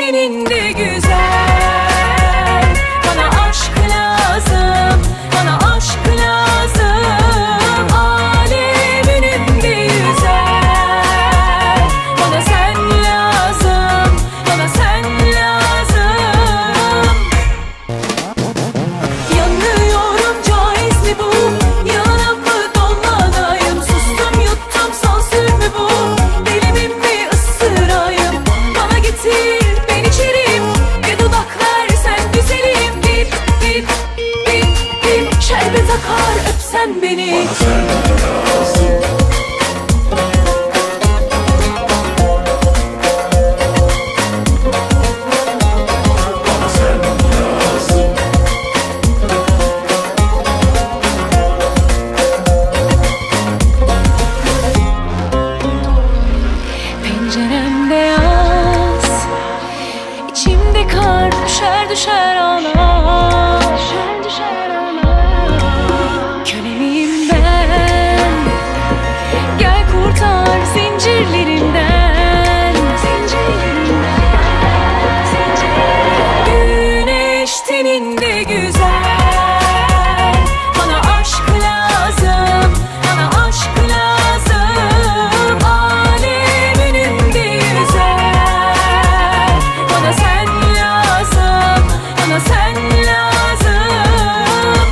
tenin de güzel. Bana aşk lazım, bana aşk lazım. Alemin de güzel. Bana sen lazım, bana sen lazım. Yanıyorum, caiz mi bu? Yanıp mı dolmadayım? Sustum yuttum, sansür mü bu? Deli miyim mi ısırayım? Bana getir ben içerim, bir dudak versen güzelim. Dip dip dip dip şerbet akar, öpsen beni. Bana sen lazım. Bana sen lazım. Penceremde yaz, içimde kar düşer düşer ağlar. Köleyim ben, gel kurtar zincirlerimden. Güneş teninde güzel. Bana aşk lazım, bana aşk lazım. Alemin de güzel. Bana sen lazım, bana sen lazım.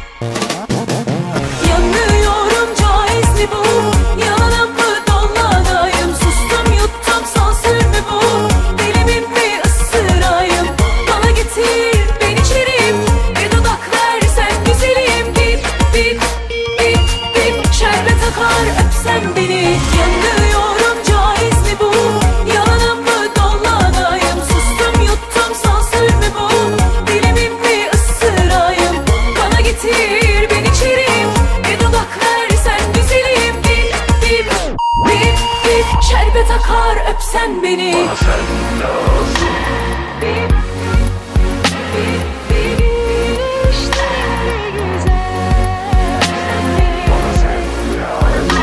Yanıyorum, caiz mi bu? Yanıp mı dolmadayım? Sustum yuttum, sansür mü bu? Deli miyim mi ısırayım? Bana getir ben içerim, bir dudak versen güzelim. Dip dip dip dip şerbet akar, öpsen beni. Yanıyorum, caiz mi bu? Yanıp mı dolmadayım? Sustum yuttum, sansür mü bu? Deli miyim mi ısırayım? Bana getir ben içerim, bir dudak versen güzelim. Dip dip dip dip şerbet akar, öpsen beni. Bana sen lazım. Dip dip dip işte güzel. Bana sen lazım.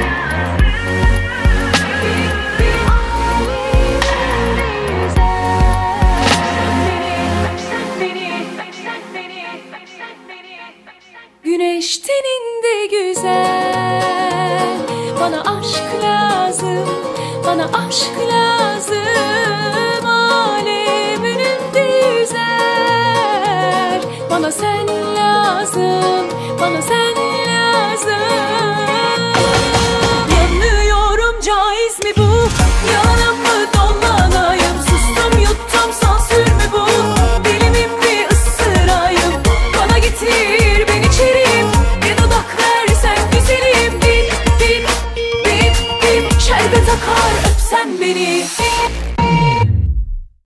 Güneş teninde güzel. Bana aşk lazım, bana aşk lazım. Alem önümde yüzer. Bana sen lazım, bana sen lazım.